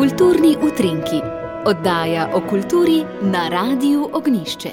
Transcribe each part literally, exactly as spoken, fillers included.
Kulturni utrinki, oddaja o kulturi na Radiu Ognjišče.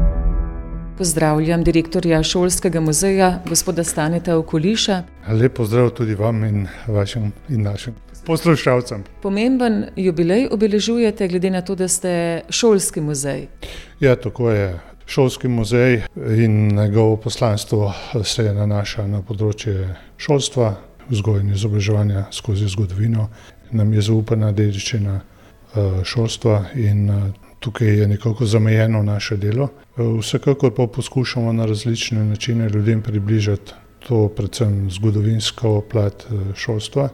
Pozdravljam direktorja Šolskega muzeja, gospoda Staneta Okoliša. Lep pozdrav tudi vam in vašim in našim poslušalcem. Pomemben jubilej obeležujete glede na to, da ste šolski muzej. Ja, tako je. Šolski muzej in njegovo poslanstvo se nanaša na področje šolstva, vzgoje in izobraževanja skozi zgodovino. Nam je zaupana dediščina šolstva in tukaj je nekako zamejeno naše delo. Vsekakor pa poskušamo na različne načine ljudem približati to predvsem zgodovinsko plat šolstva.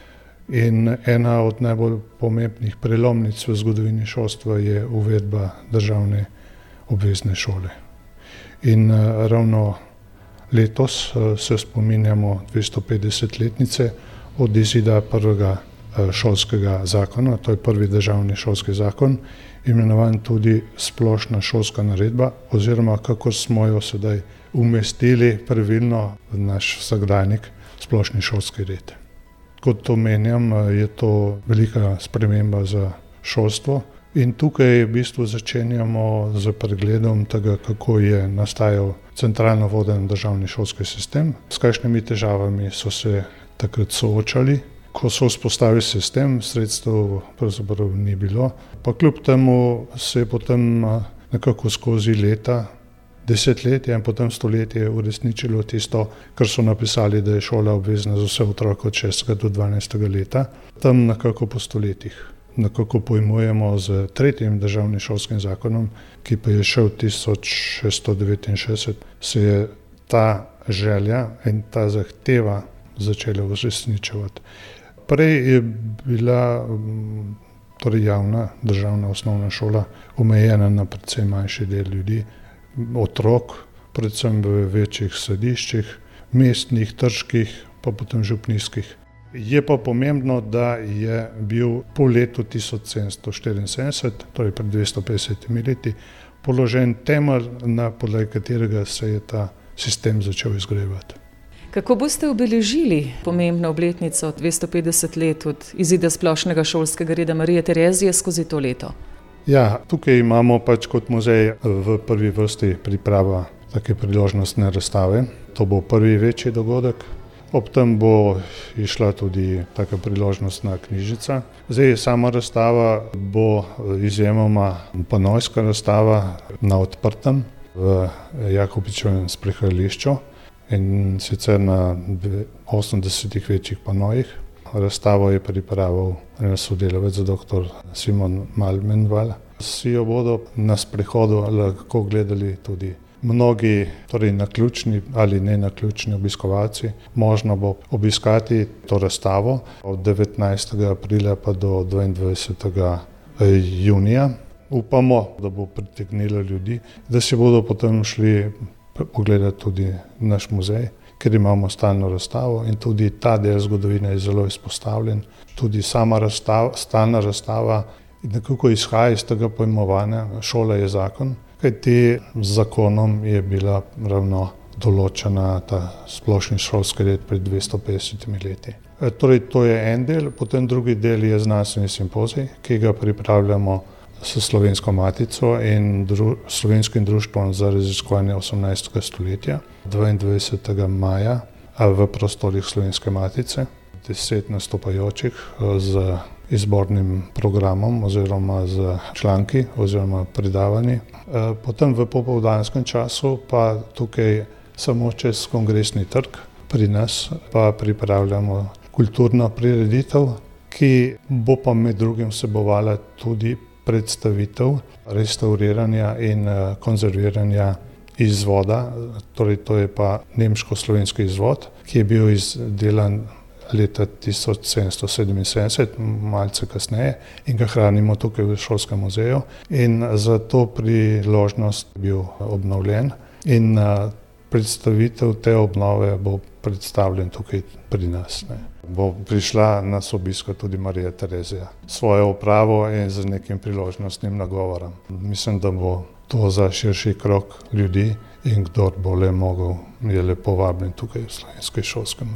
In ena od najbolj pomembnih prelomnic v zgodovini šolstva je uvedba državne obvezne šole. In ravno letos se spominjamo dvestopetdesetletnice od izida prvega šolskega zakona, to je prvi državni šolski zakon, imenovan tudi splošna šolska naredba, oziroma kakor smo jo sedaj umestili pravilno v naš vsakdanjik, splošni šolski red. Kot omenjam, je to velika sprememba za šolstvo in tukaj v bistvu začenjamo z pregledom tega, kako je nastajal centralno voden državni šolski sistem, s kakšnimi težavami so se takrat soočali. Ko so vzpostavili sistem, sredstev pravzaprav ni bilo, pa kljub temu se je potem nekako skozi leta, desetletja in potem stoletje uresničilo tisto, kar so napisali, da je šola obvezna za vse otroke od šestega do dvanajstega leta, tam nekako po stoletjih. Nekako pojmujemo z tretjim državnim šolskim zakonom, ki pa je šel tisoč šeststo devetinšestdeset, se je ta želja in ta zahteva začela uresničevati. Prej je bila torej javna državna osnovna šola omejena na precej manjši del ljudi, otrok, predvsem v večjih središčih, mestnih, trških, pa potem župnijskih. Je pa pomembno, da je bil po letu tisoč sedemsto štiriinsedemdeset, torej pred dvesto petdesetimi leti, položen temelj, na podlagi katerega se je ta sistem začel izgrajevati. Kako boste obeležili pomembno obletnico dvesto petdeset let od izida splošnega šolskega reda Marije Terezije skozi to leto? Ja, tukaj imamo pač kot muzej v prvi vrsti priprava take priložnostne razstave. To bo prvi večji dogodek. Ob tem bo išla tudi taka priložnostna knjižica. Zdaj sama razstava bo izjemoma panojska razstava na odprtem v Jakopičevem sprehajališču. In sicer na osemdesetih večjih panojih. Razstavo je pripravil sodelavec doktor Simon Malmenval. Vsi jo bodo na sprehodu lahko gledali tudi mnogi, torej naključni ali ne naključni obiskovalci. Možno bo obiskati to razstavo od devetnajstega aprila pa do dvaindvajsetega junija. Upamo, da bo pritegnilo ljudi, da si bodo potem šli pogledati tudi naš muzej, ker imamo stalno razstavo in tudi ta del zgodovine je zelo izpostavljen. Tudi sama razstava, stalna razstava nekako izhaja iz tega pojmovanja, šola je zakon, kajti z zakonom je bila ravno določena ta splošni šolski red pred dvesto petdesetimi leti. E, torej to je en del, potem drugi del je znanstveni simpozij, ki ga pripravljamo s Slovensko matico in dru, Slovenskim društvom za raziskovanje osemnajstega stoletja, dvaindvajsetega maja v prostorih Slovenske matice, deset nastopajočih z izbornim programom oziroma z članki oziroma predavanji. Potem v popoldanskem času pa tukaj samo čez Kongresni trg pri nas pa pripravljamo kulturno prireditev, ki bo pa med drugim vsebovala tudi predstavitev restauriranja in konzerviranja izvoda, torej to je pa nemško-slovenski izvod, ki je bil izdelan leta tisoč sedemsto sedeminsedemdeset, malce kasneje, in ga hranimo tukaj v Šolskem muzeju. In za to priložnost je bil obnovljen in predstavitev te obnove bo predstavljen tukaj pri nas. Ne. Bo prišla nas obiska tudi Marija Terezija s svojo upravo in z nekim priložnostnim nagovorom. Mislim, da bo to za širši krog ljudi in kdor bo le mogel, je lepo vabljen tukaj v Slovenski šolski muzej.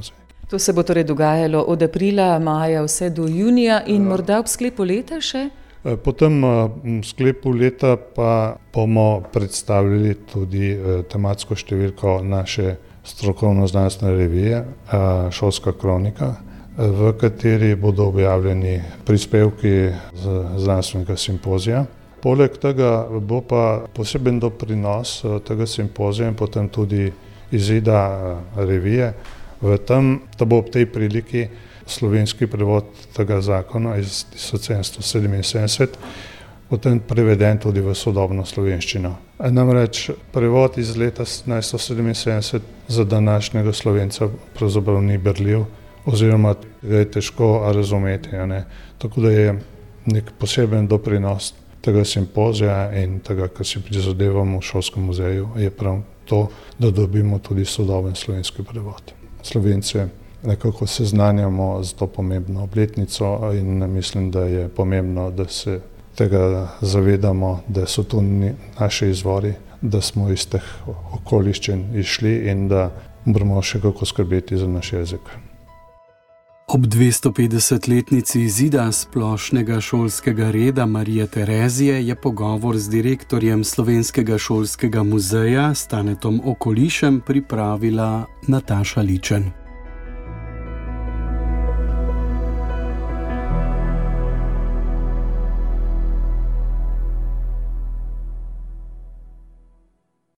To se bo torej dogajalo od aprila, maja vse do junija in morda ob sklepu leta še? Po tem sklepu leta pa bomo predstavili tudi tematsko številko naše strokovno-znanstvene revije Šolska kronika, v kateri bodo objavljeni prispevki z znanstvenega simpozija. Poleg tega bo pa poseben doprinos tega simpozija in potem tudi izida revije v tem, da bo ob tej priliki slovenski prevod tega zakona iz tisoč sedemsto sedeminsedemdeset potem preveden tudi v sodobno slovenščino. Namreč prevod iz leta sedemnajststo sedeminsedemdeset za današnjega Slovenca pravzaprav ni berljiv oziroma ga je težko razumeti. Ne? Tako da je nek poseben doprinos tega simpozija in tega, kar si prizadevamo v Šolskem muzeju, je prav to, da dobimo tudi sodoben slovenski prevod. Slovence nekako seznanjamo z to pomembno obletnico in mislim, da je pomembno, da se tega zavedamo, da so to naši izvori, da smo iz teh okoliščin išli in da moramo še kako skrbeti za naš jezik. Ob dvestopetdesetletnici izida splošnega šolskega reda Marije Terezije je pogovor z direktorjem Slovenskega šolskega muzeja Stanetom Okolišem pripravila Nataša Ličen.